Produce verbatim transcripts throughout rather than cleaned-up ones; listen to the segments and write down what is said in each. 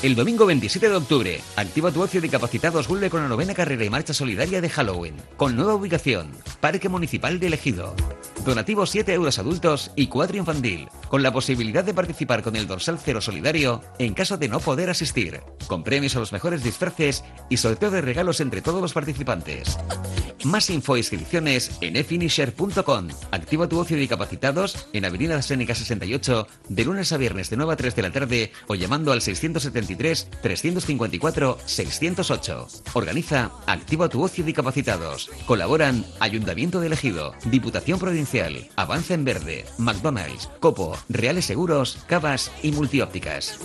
El domingo veintisiete de octubre, Activa tu Ocio Discapacitados vuelve con la novena carrera y marcha solidaria de Halloween, con nueva ubicación, Parque Municipal de Ejido. Donativo siete euros adultos y cuatro infantil, con la posibilidad de participar con el dorsal cero solidario en caso de no poder asistir, con premios a los mejores disfraces y sorteo de regalos entre todos los participantes. Más info e inscripciones en e finisher punto com. Activa tu Ocio Discapacitados en Avenida Sénica sesenta y ocho, de lunes a viernes de nueve a tres de la tarde o llamando al seiscientos setenta y tres, trescientos cincuenta y cuatro, seiscientos ocho. Organiza Activa tu Ocio Discapacitados. Colaboran Ayuntamiento de Ejido, Diputación Provincial, Avanza en Verde, McDonald's, Copo, Reales Seguros, Cavas y Multiópticas.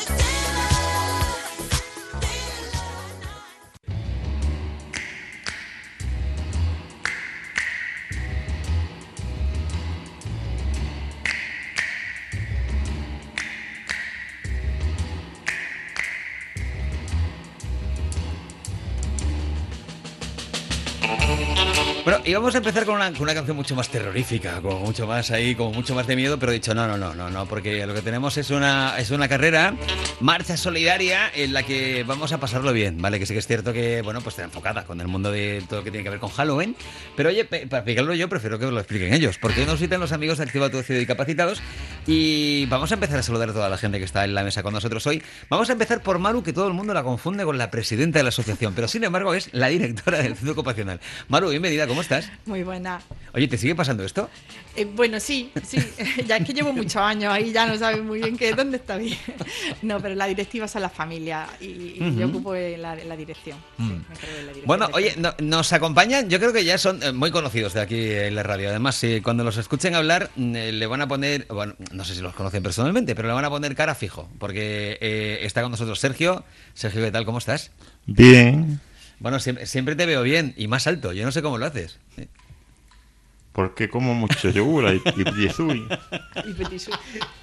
Bueno, y vamos a empezar con una, con una canción mucho más terrorífica, como mucho más ahí, como mucho más de miedo, pero he dicho, no, no, no, no, no, porque lo que tenemos es una, es una carrera, marcha solidaria, en la que vamos a pasarlo bien, ¿vale? Que sí que es cierto que, bueno, pues está enfocada con el mundo de todo lo que tiene que ver con Halloween, pero oye, para explicarlo yo prefiero que os lo expliquen ellos, porque nos citan los amigos de Activa tu Ocio Discapacitados y vamos a empezar a saludar a toda la gente que está en la mesa con nosotros hoy. Vamos a empezar por Maru, que todo el mundo la confunde con la presidenta de la asociación, pero sin embargo es la directora del Centro Ocupacional. Maru, bienvenida, ¿cómo estás? Muy buena. Oye, ¿te sigue pasando esto? Eh, bueno, sí, sí. Ya es que llevo muchos años ahí, ya no sabes muy bien qué, dónde está bien. No, pero la directiva es a la familia y, y uh-huh. yo ocupo la, la dirección. Sí, mm. me cargo de la dirección. Bueno, oye, no, nos acompañan, yo creo que ya son muy conocidos de aquí en la radio. Además, si cuando los escuchen hablar, eh, le van a poner, bueno, no sé si los conocen personalmente, pero le van a poner cara fijo, porque eh, está con nosotros Sergio. Sergio, ¿qué tal? ¿Cómo estás? Bien. Bueno, siempre, siempre te veo bien y más alto. Yo no sé cómo lo haces. Porque como mucho yogur y, y petit suisse. Y petit suisse.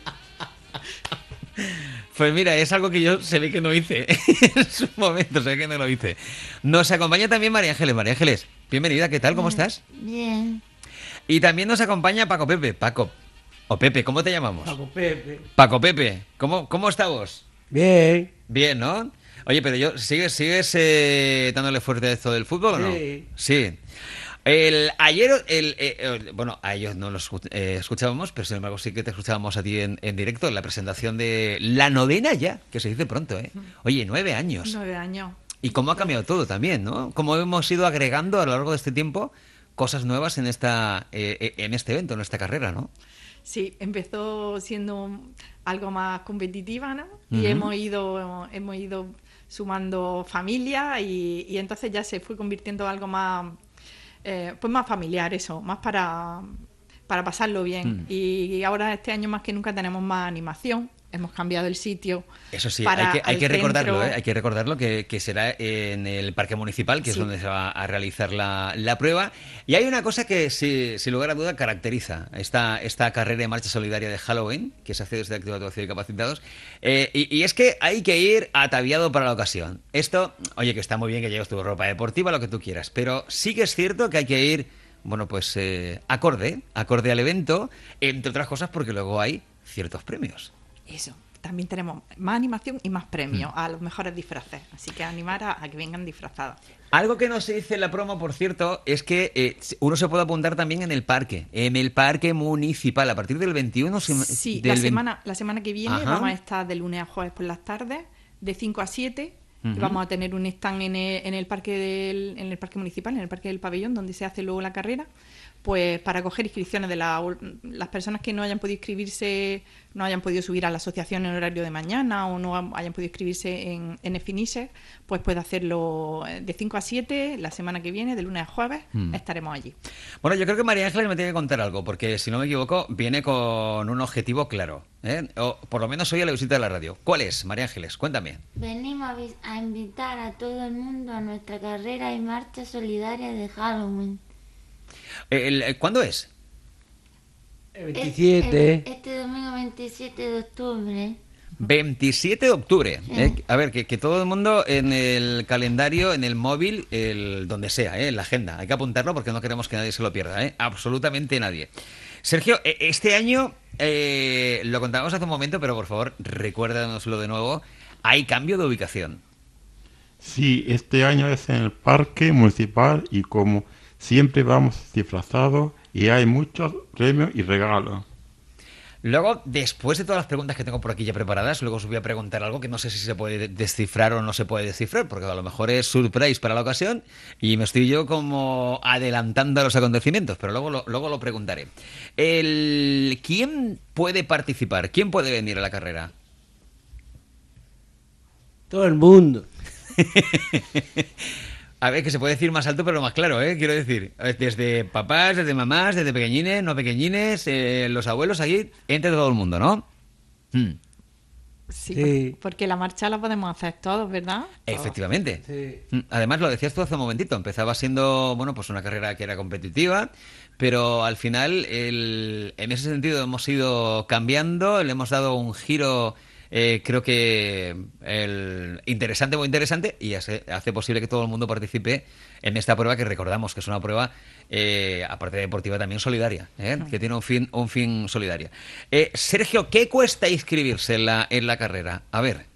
Pues mira, es algo que yo se ve que no hice en su momento, se ve que no lo hice. Nos acompaña también María Ángeles. María Ángeles, bienvenida, ¿qué tal? ¿Cómo estás? Bien. Y también nos acompaña Paco Pepe. Paco, o Pepe, ¿cómo te llamamos? Paco Pepe. Paco Pepe, ¿cómo, cómo estamos? Bien. Bien, ¿no? Oye, pero yo, ¿sigues, sigues eh, dándole fuerte a esto del fútbol o no? Sí. Sí. El, ayer, el, eh, el, bueno, a ellos no los eh, escuchábamos, pero sin embargo sí que te escuchábamos a ti en, en directo en la presentación de la novena ya, que se dice pronto, ¿eh? Oye, nueve años. Nueve años. Y cómo ha cambiado todo también, ¿no? Cómo hemos ido agregando a lo largo de este tiempo cosas nuevas en esta, eh, en este evento, en esta carrera, ¿no? Sí, empezó siendo algo más competitiva, ¿no? Y Uh-huh. hemos ido, hemos ido sumando familia y, y entonces ya se fue convirtiendo en algo más, eh, pues más familiar, eso, más para, para pasarlo bien. Mm. Y, y ahora este año más que nunca tenemos más animación. Hemos cambiado el sitio. Eso sí, para hay que, hay que recordarlo, centro. ¿eh? Hay que recordarlo que, que será en el Parque Municipal, que sí. es donde se va a realizar la, la prueba. Y hay una cosa que, si, sin lugar a duda, caracteriza esta, esta carrera de marcha solidaria de Halloween, que se hace desde Activa tu Ocio Discapacitados, eh, y, y es que hay que ir ataviado para la ocasión. Esto, oye, que está muy bien que lleves tu ropa deportiva, lo que tú quieras, pero sí que es cierto que hay que ir, bueno, pues eh, acorde, acorde al evento, entre otras cosas porque luego hay ciertos premios. Eso, también tenemos más animación y más premios mm. a los mejores disfraces. Así que animar a, a que vengan disfrazadas. Algo que no se dice en la promo, por cierto, es que eh, uno se puede apuntar también en el parque, en el parque municipal, a partir del veintiuno. Sí, del la, semana, la semana que viene. Ajá. Vamos a estar de lunes a jueves por las tardes, de cinco a siete. Uh-huh. Y vamos a tener un stand en el, en el parque del, en el parque municipal, en el parque del pabellón, donde se hace luego la carrera, pues para coger inscripciones de la, las personas que no hayan podido inscribirse, no hayan podido subir a la asociación en horario de mañana o no hayan podido inscribirse en, en Efinisher, pues puede hacerlo de cinco a siete la semana que viene, de lunes a jueves, mm. estaremos allí. Bueno, yo creo que María Ángeles me tiene que contar algo, porque si no me equivoco, viene con un objetivo claro, ¿eh? O por lo menos hoy a la visita de la radio. ¿Cuál es, María Ángeles? Cuéntame. Venimos a, a invitar a todo el mundo a nuestra carrera y marcha solidaria de Halloween. El, el, ¿Cuándo es? El veintisiete. Este, este domingo veintisiete de octubre. veintisiete de octubre. Sí. ¿eh? A ver, que, que todo el mundo en el calendario, en el móvil, el donde sea, ¿eh? En la agenda. Hay que apuntarlo porque no queremos que nadie se lo pierda, ¿eh? Absolutamente nadie. Sergio, este año, eh, lo contábamos hace un momento, pero por favor, recuérdanoslo de nuevo. ¿Hay cambio de ubicación? Sí, este año es en el Parque Municipal y como siempre vamos disfrazados y hay muchos premios y regalos. Luego, después de todas las preguntas que tengo por aquí ya preparadas, luego os voy a preguntar algo que no sé si se puede descifrar o no se puede descifrar, porque a lo mejor es surprise para la ocasión y me estoy yo como adelantando a los acontecimientos, pero luego lo, luego lo preguntaré. El, ¿Quién puede participar? ¿Quién puede venir a la carrera? Todo el mundo. A ver, que se puede decir más alto pero más claro, ¿eh? Quiero decir, desde papás, desde mamás, desde pequeñines, no pequeñines, eh, los abuelos, aquí, entre todo el mundo, ¿no? Hmm. Sí, Sí. porque la marcha la podemos hacer todos, ¿verdad? Todos. Efectivamente. Sí. Hmm. Además, lo decías tú hace un momentito, empezaba siendo, bueno, pues una carrera que era competitiva, pero al final, el, en ese sentido hemos ido cambiando, le hemos dado un giro... Eh, creo que el interesante, muy interesante, y hace, hace posible que todo el mundo participe en esta prueba que recordamos que es una prueba, eh, aparte de deportiva, también solidaria, ¿eh? Que tiene un fin, un fin solidario. Eh, Sergio, ¿qué cuesta inscribirse en la, en la carrera? A ver.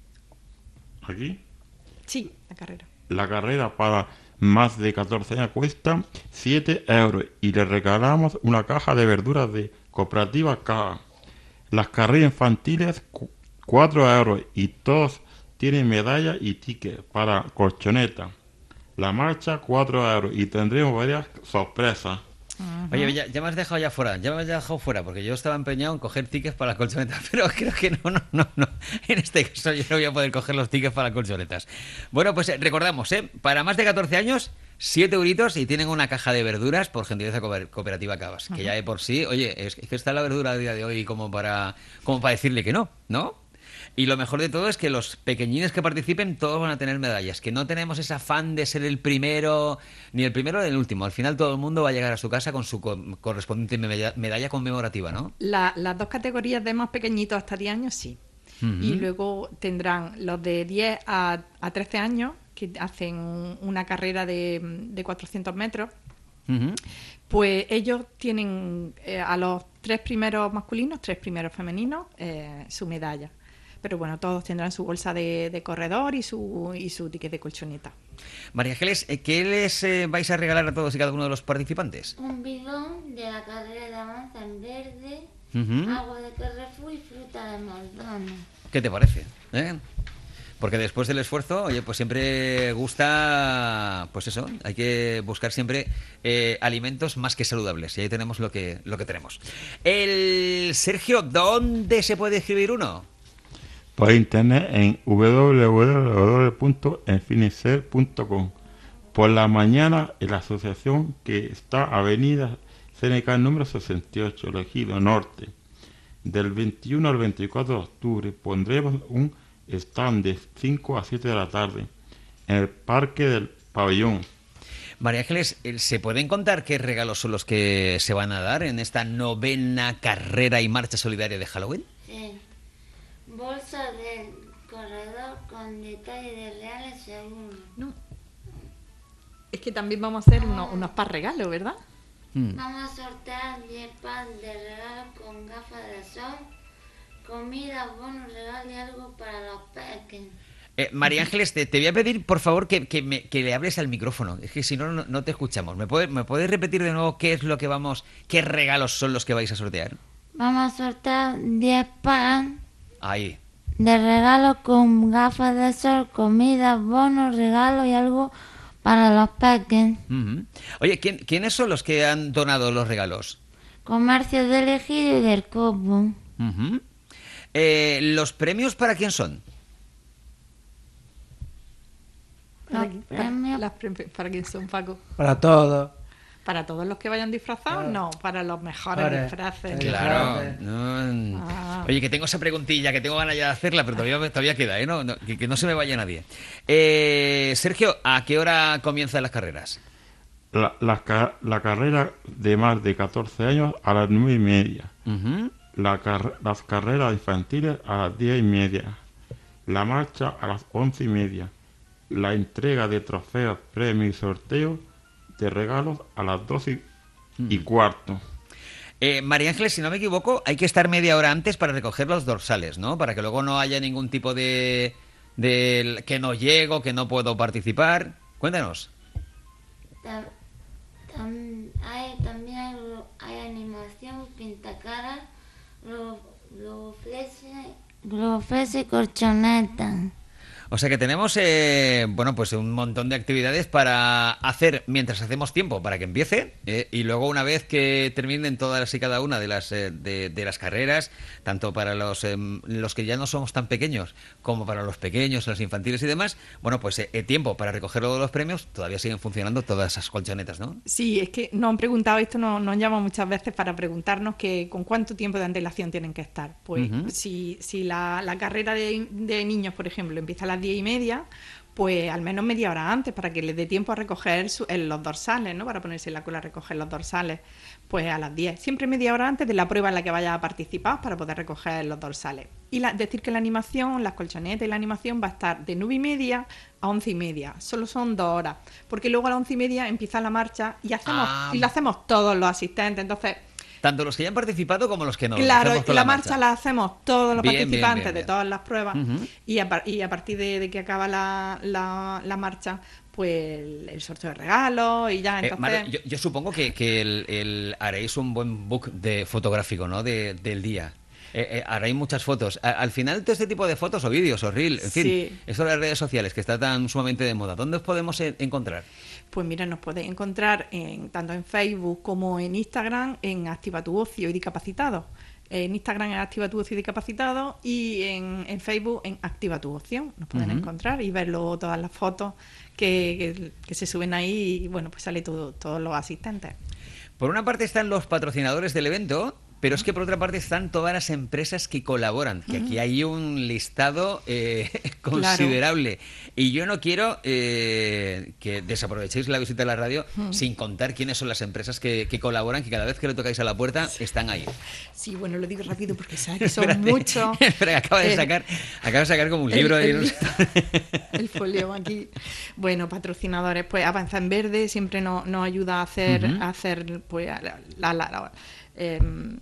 Aquí, Sí, la carrera. la carrera para más de catorce años cuesta siete euros y le regalamos una caja de verduras de Cooperativa K. Las carreras infantiles, cu- cuatro euros y todos tienen medalla y ticket para colchoneta. La marcha, cuatro euros y tendremos varias sorpresas. Oye, ya, ya me has dejado ya fuera, ya me has dejado fuera, porque yo estaba empeñado en coger tickets para las colchonetas, pero creo que no, no, no, no. En este caso yo no voy a poder coger los tickets para las colchonetas. Bueno, pues eh, recordamos, ¿eh? Para más de catorce años, siete euritos y tienen una caja de verduras por gentileza cooper- cooperativa Cabas, que ya de por sí, oye, es, es que está la verdura a día de hoy como para, como para decirle que no, ¿no? Y lo mejor de todo es que los pequeñines que participen todos van a tener medallas, que no tenemos ese afán de ser el primero, ni el primero ni el último. Al final todo el mundo va a llegar a su casa con su co- correspondiente medalla, medalla conmemorativa, ¿no? La- las dos categorías de más pequeñitos hasta diez años, sí. Ujú. Y luego tendrán los de diez a, a trece años, que hacen un- una carrera de, de cuatrocientos metros. Ujú. Pues ellos tienen eh, a los tres primeros masculinos, tres primeros femeninos, eh, su medalla. Pero bueno, todos tendrán su bolsa de, de corredor y su, y su ticket de colchoneta. María Ángeles, eh, ¿qué les eh, vais a regalar a todos y cada uno de los participantes? Un bidón de la carrera de Avanza en verde, Ujú. agua de Carrefour y fruta de Mercadona. ¿Qué te parece? ¿Eh? Porque después del esfuerzo, oye, pues siempre gusta, pues eso, hay que buscar siempre eh, alimentos más que saludables. Y ahí tenemos lo que, lo que tenemos. El Sergio, ¿dónde se puede escribir uno? Por internet en w w w punto enfinicer punto com. Por la mañana en la asociación que está Avenida C N K número sesenta y ocho, Ejido Norte. Del veintiuno al veinticuatro de octubre pondremos un stand de cinco a siete de la tarde en el Parque del Pabellón. María Ángeles, eh, ¿se pueden contar qué regalos son los que se van a dar en esta novena carrera y marcha solidaria de Halloween? Sí. Bolsa del corredor con detalle de reales seguros. No. Es que también vamos a hacer unos, unos par regalos, ¿verdad? Mm. Vamos a sortear diez packs de regalos con gafas de sol, comida, bonos, regalos y algo para los pequeños. Eh, María Ángeles, te, te voy a pedir, por favor, que, que, me- que le hables al micrófono. Es que si no, no, no te escuchamos. ¿Me puedes, ¿Me puedes repetir de nuevo qué es lo que vamos, qué regalos son los que vais a sortear? Vamos a sortear diez packs Ahí. de regalos con gafas de sol, comida, bonos, regalos y algo para los pequeños. Ujú. Oye, ¿quién- ¿quiénes son los que han donado los regalos? Comercio del Ejido y del Copo. Ujú. Eh, ¿Los premios para quién son? ¿Para, Los quién- premios. las pre- ¿Para quién son, Paco? Para todos. ¿Para todos los que vayan disfrazados? Claro. No, para los mejores Vale. disfraces. Claro. Disfraces. No. Ah. Oye, que tengo esa preguntilla, que tengo ganas ya de hacerla, pero todavía, todavía queda, ¿eh? No, no, que, que no se me vaya nadie. Eh, Sergio, ¿a qué hora comienzan las carreras? La, la, ca- la carrera de más de catorce años a las nueve y media. Ujú. La car- las carreras infantiles a las diez y media. La marcha a las once y media. La entrega de trofeos, premios y sorteos de regalos a las doce y, y cuarto. Eh, María Ángeles, si no me equivoco, hay que estar media hora antes para recoger los dorsales, ¿no? Para que luego no haya ningún tipo de... de que no llego, que no puedo participar. Cuéntanos. Tam- tam- hay, también hay, hay animación, pintacaras, lo, lo ofrece, lo ofrece Colchoneta. O sea que tenemos, eh, bueno, pues un montón de actividades para hacer mientras hacemos tiempo para que empiece eh, y luego una vez que terminen todas y cada una de las eh, de, de las carreras, tanto para los eh, los que ya no somos tan pequeños como para los pequeños, los infantiles y demás, bueno, pues eh, tiempo para recoger luego los premios, todavía siguen funcionando todas esas colchonetas, ¿no? Sí, es que nos han preguntado, esto nos, nos llama muchas veces para preguntarnos que con cuánto tiempo de antelación tienen que estar. Pues Uh-huh. si, si la, la carrera de, de niños, por ejemplo, empieza a las diez y media, pues al menos media hora antes para que les dé tiempo a recoger su, en los dorsales, ¿no? Para ponerse en la cola a recoger los dorsales, pues a las diez. Siempre media hora antes de la prueba en la que vaya a participar para poder recoger los dorsales. Y la, decir que la animación, las colchonetas y la animación va a estar de nueve y media a once y media. Solo son dos horas. Porque luego a las once y media empieza la marcha y hacemos Ah. y la hacemos todos los asistentes. Entonces, Tanto los que ya han participado como los que no. claro, hacemos y con la marcha la hacemos todos los Bien, bien, participantes bien, bien. de todas las pruebas. Ujú. y, a, par- y a partir de, de que acaba la, la, la marcha, pues el, el sorteo de regalos y ya. Eh, Entonces, Mar, yo, yo supongo que, que el, el- haréis un buen book de fotográfico, ¿no? De, del día. Eh, eh, haréis muchas fotos. A- al final, todo este tipo de fotos o vídeos o reel, en fin, Sí. eso de las redes sociales que está tan sumamente de moda, ¿dónde os podemos eh, encontrar? Pues mira, nos podéis encontrar en, tanto en Facebook como en Instagram en Activa tu Ocio y Discapacitados. En Instagram es Activa tu Ocio y Discapacitados y en, en Facebook en Activa tu Ocio. Nos pueden Ujú. encontrar y ver luego todas las fotos que, que, que se suben ahí y bueno, pues sale todo, todos los asistentes. Por una parte están los patrocinadores del evento, pero es que por otra parte están todas las empresas que colaboran, que aquí hay un listado eh, considerable. Y yo no quiero eh, que desaprovechéis la visita a la radio sin contar quiénes son las empresas que, que colaboran, que cada vez que le tocáis a la puerta están ahí. Sí, bueno, lo digo rápido porque sabes que son Espérate, muchos. espera, que acaba de Eh, sacar, acaba de sacar como un el- libro ahí. el, el folio aquí. Bueno, patrocinadores, pues Avanza en Verde siempre nos, nos ayuda a hacer, Ujú. a hacer pues la, la- la- la- eh,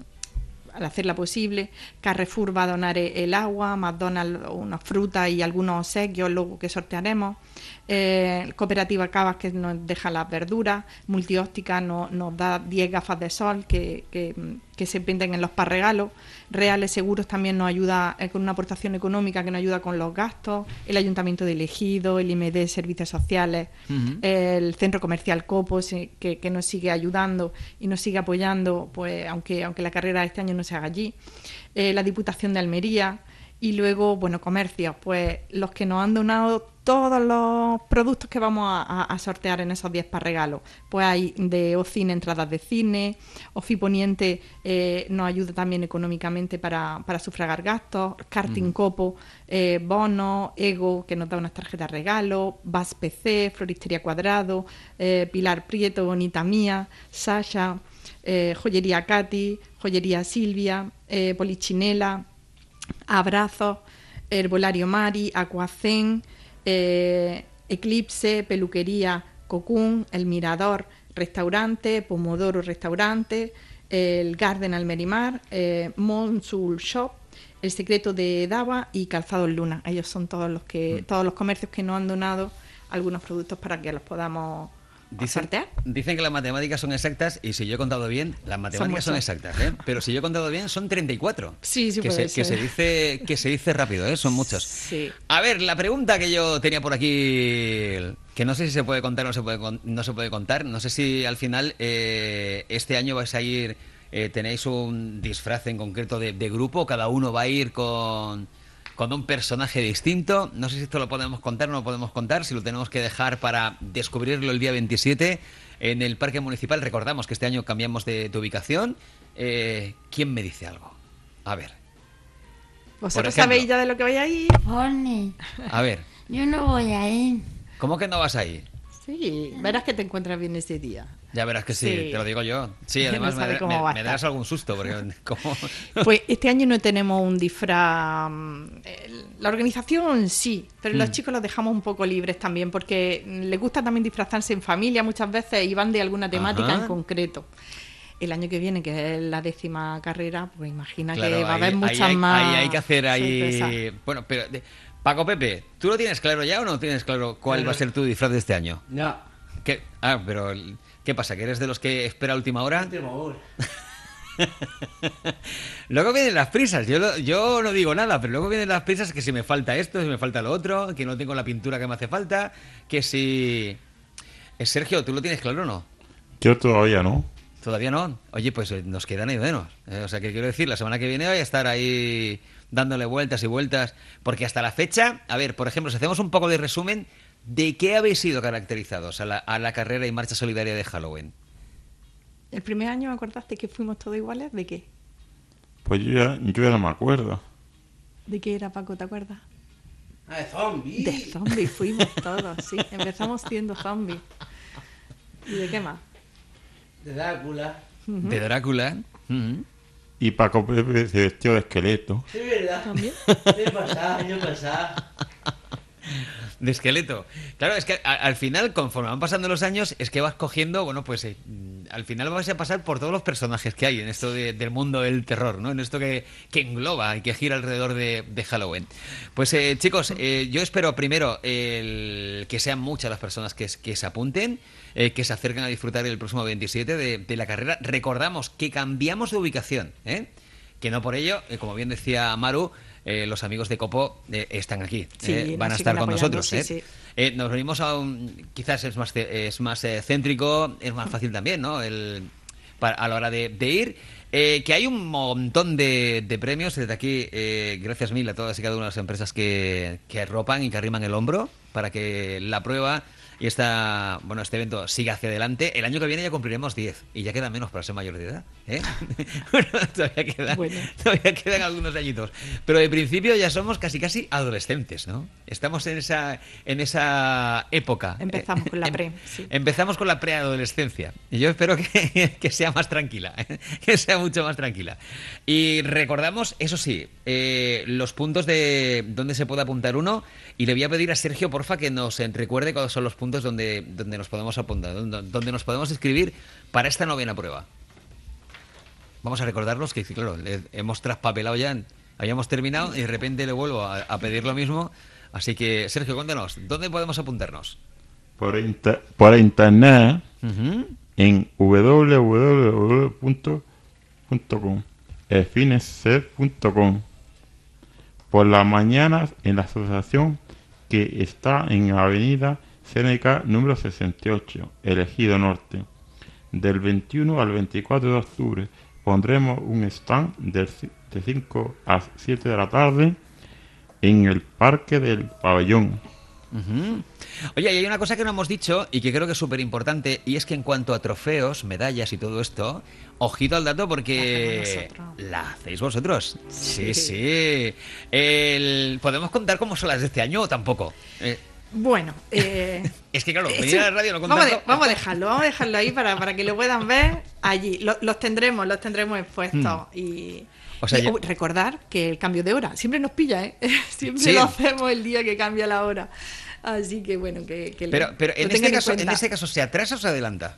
al hacerla posible. Carrefour va a donar el agua, McDonald's unas frutas y algunos obsequios luego que sortearemos. Eh, Cooperativa Cavas que nos deja las verduras. Multióptica no, nos da diez gafas de sol que, que, que se venden en los parregalos. Reales Seguros también nos ayuda eh, con una aportación económica que nos ayuda con los gastos. El Ayuntamiento de Ejido, el I M D Servicios Sociales, Ujú. el Centro Comercial Copo sí, que, que nos sigue ayudando y nos sigue apoyando, pues aunque aunque la carrera este año no se haga allí. Eh, la Diputación de Almería y luego, bueno, comercios, pues los que nos han donado todos los productos que vamos a, a- a sortear en esos diez para regalos. Pues hay de Ocine entradas de cine, Ofi Poniente eh, nos ayuda también económicamente para, para sufragar gastos, Karting Copo, eh, bonos, Ego, que nos da unas tarjetas regalo, Bas P C, Floristería Cuadrado, eh, Pilar Prieto, Bonita Mía, Sasha, eh, Joyería Katy, Joyería Silvia, eh, Polichinela, Abrazos, Herbolario Mari, Aquacén, eh, Eclipse, Peluquería Cocún, El Mirador, Restaurante, Pomodoro Restaurante, el Garden Almerimar, eh, Monsul Shop, El Secreto de Dava y Calzados Luna. Ellos son todos los que todos los comercios que nos han donado algunos productos para que los podamos Dicen, sortear. dicen que las matemáticas son exactas y si yo he contado bien, las matemáticas son, muchos. exactas, ¿eh? Pero si yo he contado bien, son treinta y cuatro. Sí, sí que puede se, que ser. se dice que se dice rápido, ¿eh? Son muchos. Sí. A ver, la pregunta que yo tenía por aquí, que no sé si se puede contar o no se puede, con- no se puede contar, no sé si al final eh, este año vais a ir, eh, tenéis un disfraz en concreto de, de grupo, cada uno va a ir con... con un personaje distinto. No sé si esto lo podemos contar o no lo podemos contar, si lo tenemos que dejar para descubrirlo el día veintisiete en el Parque Municipal. Recordamos que este año cambiamos de, de ubicación. Eh, ¿Quién me dice algo? A ver, ¿Vosotros ejemplo. sabéis ya de lo que vais a ir? Pone, a ver. yo no voy a ir. ¿Cómo que no vas a ir? Sí, verás que te encuentras bien ese día. Ya verás que sí, Sí. te lo digo yo. Sí, además No sabe me, cómo me- va a me estar. darás algún susto, porque como... Pues este año no tenemos un disfraz. mm, el- La organización sí, pero los Mm. chicos los dejamos un poco libres también, porque mm, les gusta también disfrazarse en familia muchas veces y van de alguna temática Ajá. en concreto. el año que viene, que es la décima carrera, pues imagina Claro, que va a ahí- haber ahí muchas hay- más. Ahí hay que hacer ahí... sorpresas. Bueno, pero... de- Paco Pepe, ¿tú lo tienes claro ya o no tienes claro cuál va a ser tu disfraz de este año? No. ¿Qué? Ah, pero... el- ¿Qué pasa? ¿Que eres de los que espera a última hora? Última hora. Luego vienen las prisas, yo, lo- yo no digo nada, pero luego vienen las prisas que si me falta esto, si me falta lo otro, que no tengo la pintura que me hace falta, que si... Eh, Sergio, ¿tú lo tienes claro o no? Yo todavía no. Todavía no. Oye, pues eh, nos queda ni menos. Eh, o sea, que quiero decir, la semana que viene voy a estar ahí dándole vueltas y vueltas, porque hasta la fecha, a ver, por ejemplo, si hacemos un poco de resumen, ¿de qué habéis sido caracterizados a la, a la carrera y marcha solidaria de Halloween? El primer año, ¿me acordaste que fuimos todos iguales? ¿De qué? Pues yo ya, yo ya no me acuerdo. ¿De qué era, Paco? ¿Te acuerdas? Ah, de zombie. De zombies fuimos todos, sí. Empezamos siendo zombies. ¿Y de qué más? De Drácula. De Drácula. Ujú. Y Paco Pepe se vestió de esqueleto. Sí, ¿verdad? ¿También? Año pasado, año pasado. De esqueleto. Claro, es que a- al final, conforme van pasando los años, es que vas cogiendo, bueno, pues eh, mm, al final vas a pasar por todos los personajes que hay en esto de- del mundo del terror, ¿no? En esto que, que engloba y que gira alrededor de, de Halloween. Pues eh, chicos, eh, yo espero primero el, que sean muchas las personas que, s- que se apunten, eh, que se acerquen a disfrutar el próximo veintisiete de, de la carrera. Recordamos que cambiamos de ubicación, ¿eh? Que no por ello, eh, como bien decía Maru, eh, los amigos de Copo eh, están aquí, Sí, eh, nos van a siguen estar con apoyando, nosotros. sí, ¿eh? sí. Eh, nos venimos a un... Quizás es más, ce- es más eh, céntrico, es más fácil también, ¿no? El, para- a la hora de, de ir. Eh, que hay un montón de, de premios. Desde aquí, eh, gracias mil a todas y cada una de las empresas que, que arropan y que arriman el hombro para que la prueba y esta, bueno, este evento siga hacia adelante. El año que viene ya cumpliremos diez y ya queda menos para ser mayor de edad, ¿eh? Bueno, todavía quedan, Bueno. todavía quedan algunos añitos. Pero de principio ya somos casi casi adolescentes, ¿no? Estamos en esa, en esa época. Empezamos con la Em- pre, sí. Empezamos con la preadolescencia. Y yo espero que, que sea más tranquila, ¿eh? Que sea mucho más tranquila. Y recordamos, eso sí, eh, los puntos de donde se puede apuntar uno. Y le voy a pedir a Sergio, porfa, que nos eh, recuerde cuáles son los puntos donde, donde nos podemos apuntar, donde, donde nos podemos inscribir para esta novena prueba. Vamos a recordarlos que, claro, le- hemos traspapelado ya, habíamos terminado y de repente le vuelvo a, a pedir lo mismo. Así que, Sergio, cuéntanos, ¿dónde podemos apuntarnos? Por, inter- por internet Ujú. en w w w punto com, efineser punto com. Por las mañanas en la asociación que está en Avenida C N K número sesenta y ocho, Elegido Norte. Del veintiuno al veinticuatro de octubre pondremos un stand del ci- de cinco a siete de la tarde en el Parque del Pabellón. Ujú. Oye, y hay una cosa que no hemos dicho y que creo que es súper importante, y es que en cuanto a trofeos, medallas y todo esto, ojito al dato porque La hacemos nosotros. la hacéis vosotros. Sí, Sí. sí. El- ¿Podemos contar cómo son las de este año o tampoco? Eh, Bueno, eh, es que claro, eh, venir sí, a la radio no vamos, a de- contarlo. vamos a dejarlo, vamos a dejarlo ahí para, para que lo puedan ver allí. Lo- los tendremos, los tendremos expuestos. Y, O sea, y, ya- oh, recordar que el cambio de hora siempre nos pilla, ¿eh? Siempre Sí. lo hacemos el día que cambia la hora. Así que bueno, que, que Pero, lo- pero lo en, tengan este caso, en cuenta. este caso, ¿se atrasa o se adelanta?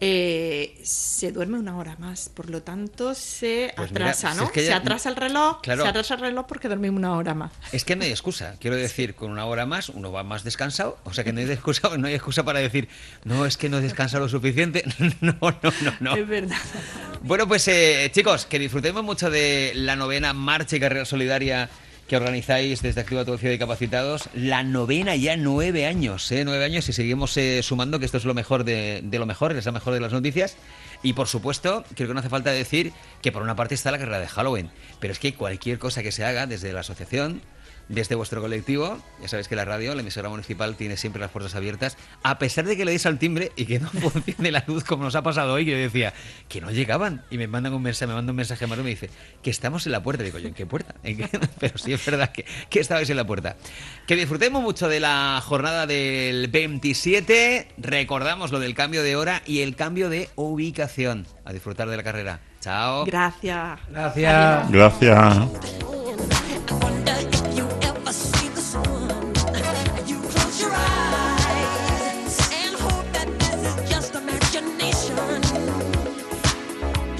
Eh, se duerme una hora más, por lo tanto se Pues mira, atrasa, si ¿no? es que Se ya- atrasa el reloj, Claro. se atrasa el reloj porque dormimos una hora más. Es que no hay excusa. Quiero decir, con una hora más uno va más descansado. O sea que no hay excusa, no hay excusa para decir, no, es que no descansa lo suficiente. No, no, no, no. Es verdad. Bueno, pues eh, chicos, que disfrutemos mucho de la novena marcha y carrera solidaria que organizáis desde Activa tu Ocio de Capacitados. La novena ya nueve años, ¿eh? Nueve años y seguimos eh, sumando que esto es lo mejor de, de lo mejor, es la mejor de las noticias. Y por supuesto, creo que no hace falta decir que por una parte está la carrera de Halloween, pero es que cualquier cosa que se haga desde la asociación, desde vuestro colectivo, ya sabéis que la radio, la emisora municipal, tiene siempre las puertas abiertas, a pesar de que le deis al timbre y que no funcione la luz como nos ha pasado hoy, que yo decía que no llegaban y me mandan un mensaje, me manda un mensaje a Maru y me dice que estamos en la puerta. Digo yo, ¿en qué puerta? ¿En qué? Pero sí es verdad que, que estabais en la puerta. Que disfrutemos mucho de la jornada del veintisiete, recordamos lo del cambio de hora y el cambio de ubicación. A disfrutar de la carrera. Chao. Gracias. Gracias. Gracias. Wonder if you ever see the sun. You close your eyes and hope that this is just imagination.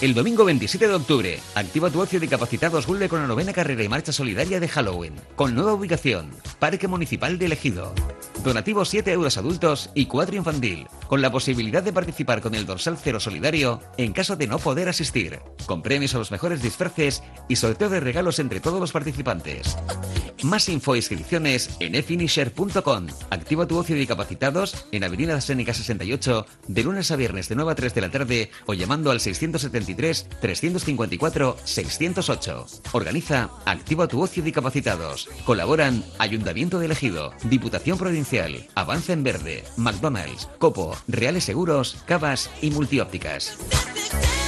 El domingo veintisiete de octubre, activa tu ocio de discapacitados Gulde con la novena carrera y marcha solidaria de Halloween, con nueva ubicación, Parque Municipal de Ejido. Donativo siete euros adultos y cuatro infantil, con la posibilidad de participar con el dorsal cero solidario en caso de no poder asistir, con premios a los mejores disfraces y sorteo de regalos entre todos los participantes. Más info e inscripciones en e finisher punto com. Activa tu ocio de discapacitados en Avenida Sénica sesenta y ocho, de lunes a viernes de nueve a tres de la tarde o llamando al seiscientos setenta y tres, trescientos cincuenta y cuatro, seiscientos ocho. Organiza Activa tu ocio de discapacitados. Colaboran Ayuntamiento de Ejido, Diputación Provincial, Avance en Verde, McDonald's, Copo, Reales Seguros, Cavas y Multiópticas. Baby,